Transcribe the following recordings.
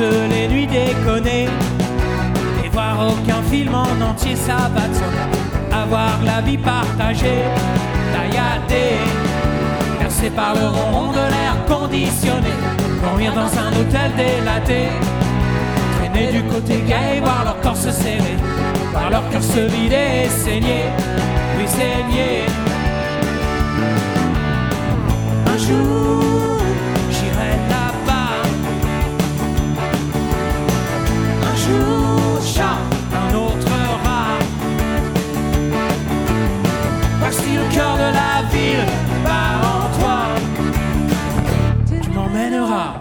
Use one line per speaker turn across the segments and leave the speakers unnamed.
les nuits déconner et voir aucun film en entier, ça va de soi. Avoir la vie partagée, tailladée, percée par le rond de l'air conditionné, dormir dans un hôtel délaté, traîner du côté gay, voir leur corps se serrer, voir leur cœur se vider et saigner, puis saigner. Un jour, j'irai là-bas. Un jour, chat, un autre rat. Voici le cœur de la ville bat en toi. Tu m'emmèneras.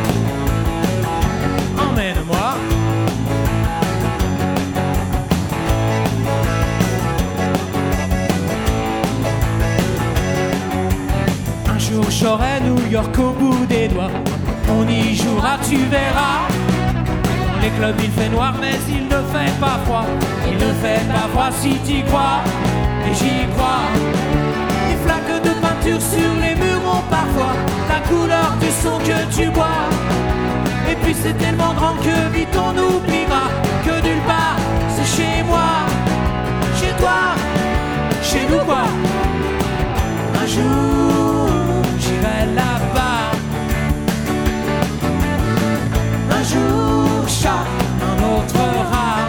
Emmène-moi. Un jour j'aurai New York au bout des doigts. On y jouera, tu verras. Dans les clubs il fait noir mais il ne fait pas froid. Il ne fait pas froid si t'y crois. Et j'y crois. Des flaques de peinture sur les murs ont parfois la couleur du son que tu bois. Et puis c'est tellement grand que vite on oubliera que nulle part c'est chez moi. Chez toi, chez nous quoi. Un jour j'irai là-bas. Un jour chat, un autre rat.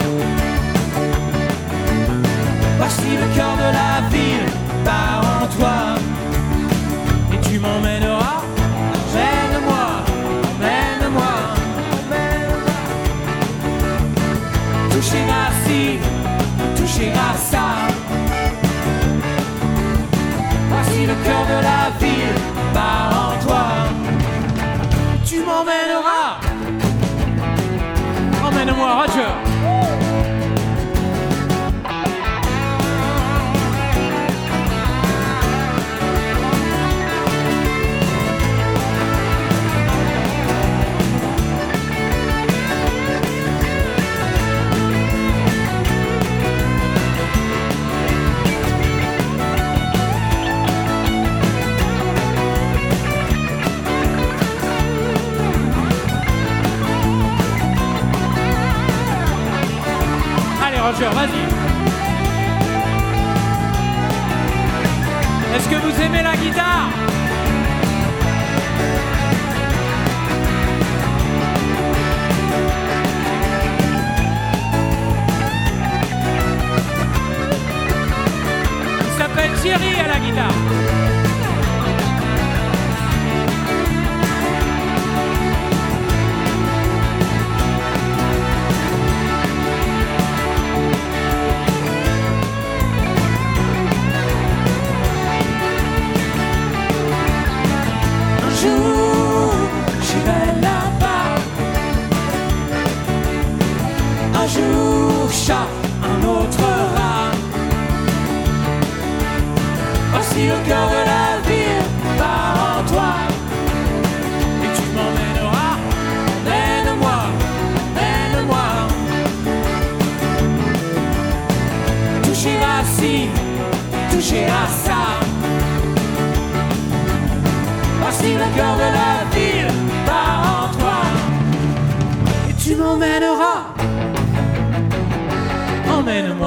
Voici le cœur de la ville bat en toi. Et tu m'emmèneras. Emmène-moi, emmène-moi, emmène-moi. Touchera ci, touchera ça. Voici le cœur de la ville bat en toi. Tu m'emmèneras. Emmène-moi, Roger. Roger, vas-y. Est-ce que vous aimez la guitare? Il s'appelle Thierry à la guitare. Un jour, chat, un autre rat. Voici le cœur de la ville bat en toi. Et tu m'emmèneras. Mène-moi, mène-moi. Toucher à ci, toucher à ça. Voici le cœur de la ville bat en toi. Et tu m'emmèneras. Emmène-moi.